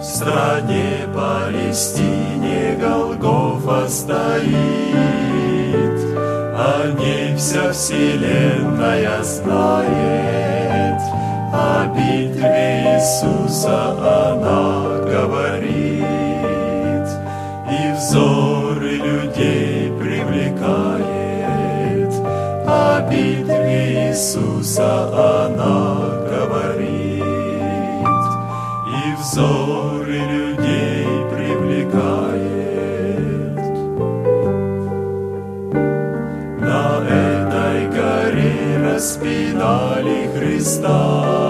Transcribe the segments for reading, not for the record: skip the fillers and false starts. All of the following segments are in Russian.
В стране Палестине Голгофа стоит, о ней вся вселенная знает, о битве Иисуса она говорит, и взоры людей привлекает, о битве Иисуса она говорит, и взоры людей привлекает. На этой горе распинали Христа,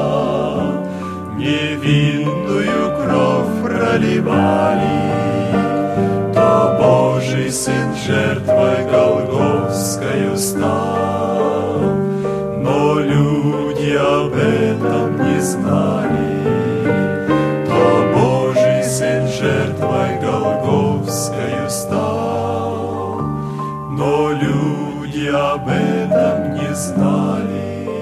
невинную кровь проливали, то Божий Сын жертвой голгофскою стал, но люди об этом не знали, то Божий Сын жертвой голгофскою стал, но люди об этом не знали.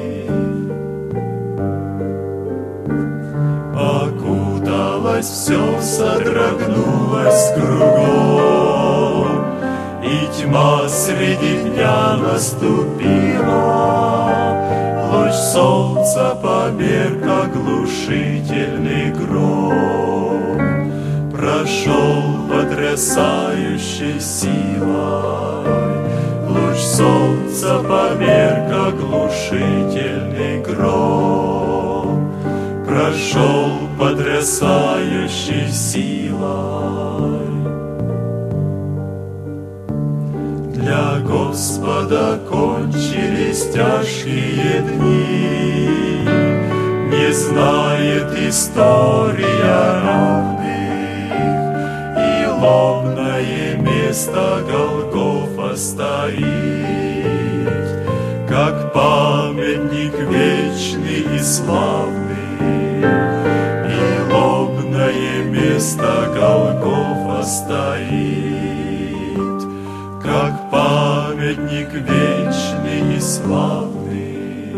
Окуталось все, содрогнулось кругом, и тьма среди дня наступила. Луч солнца померк, оглушительный гром прошел потрясающей силой. Луч солнца померк, оглушительный гром прошел потрясающей силой. Для Господа кончились тяжкие дни, не знает история равных, и лобное место Голгофа стоит, как памятник вечный и славный, и лобное место Голгофа стоит, как памятник вечный и славный.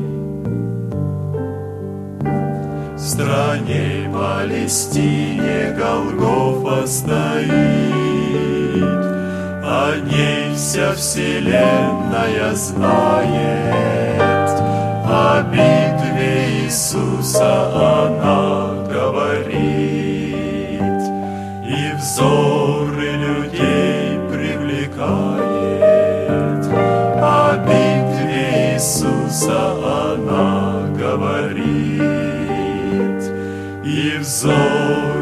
В стране Палестине Голгофа стоит, о ней вся вселенная знает, о битве Иисуса она говорит, и взоры людей привлекает, о битве Иисуса она говорит, и взоры